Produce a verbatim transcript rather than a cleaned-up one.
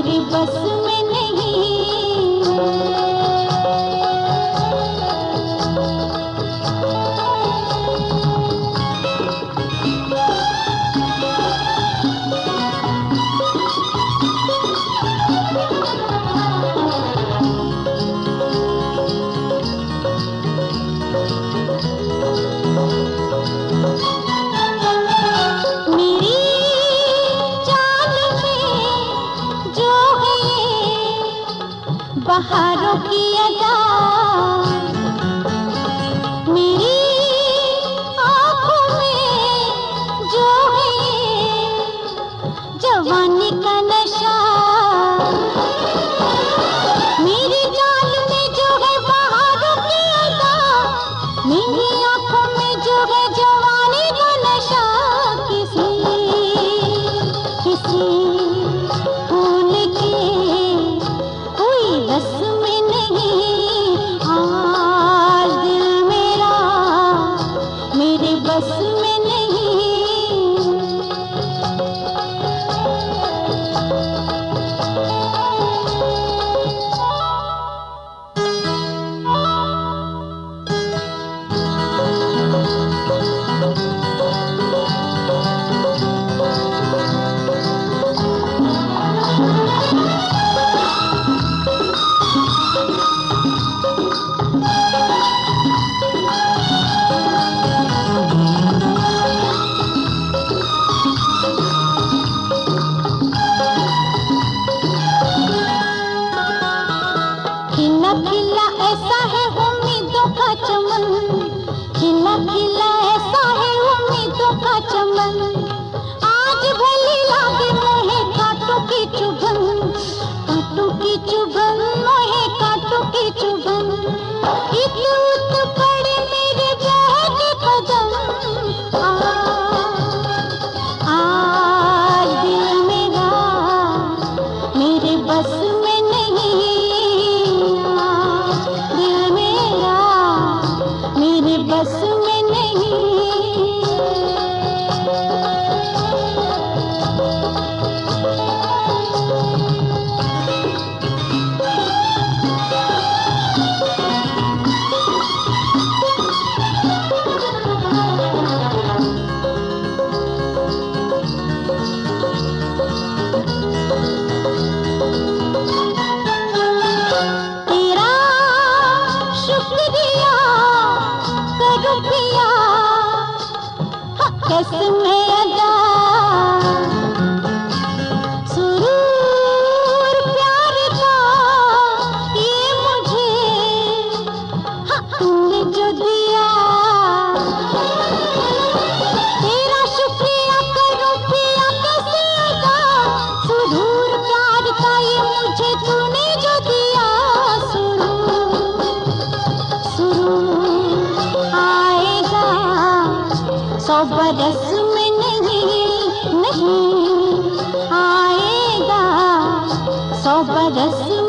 मेरी बस में नहीं। बहारों की अदा मेरी आँखों में जो है जवानी का नशा, मेरी जान में जो है बहारों की अदा, मेरी आँखों में जो है जवानी का नशा। किसी किसी फूल के बस में नहीं, आज दिल मेरा मेरे बस में नहीं। खिला खिला ऐसा है उम्मीदों का चमन, खिला खिला ऐसा है उम्मीदों का चमन। आज भली लागे मोहे कांटों की चुभन, कांटों की चुभन, मोहे कांटों की चुभन। इत उत पड़े मेरे बहके कदम, आज दिल मेरा मेरे बस में नहीं, मेरे बस में नहीं। तेरा शुक्रिया करूं पिया, कैसे अदा सुरूर प्यार का ये मुझे तुमने जो दिया। तेरा शुक्रिया करूं पिया कैसे अदा, सुरूर प्यार का ये मुझे तूने जो दिया। सुरूर सुरूर आएगा सौ बरस में नहीं, नहीं आएगा सौ बरस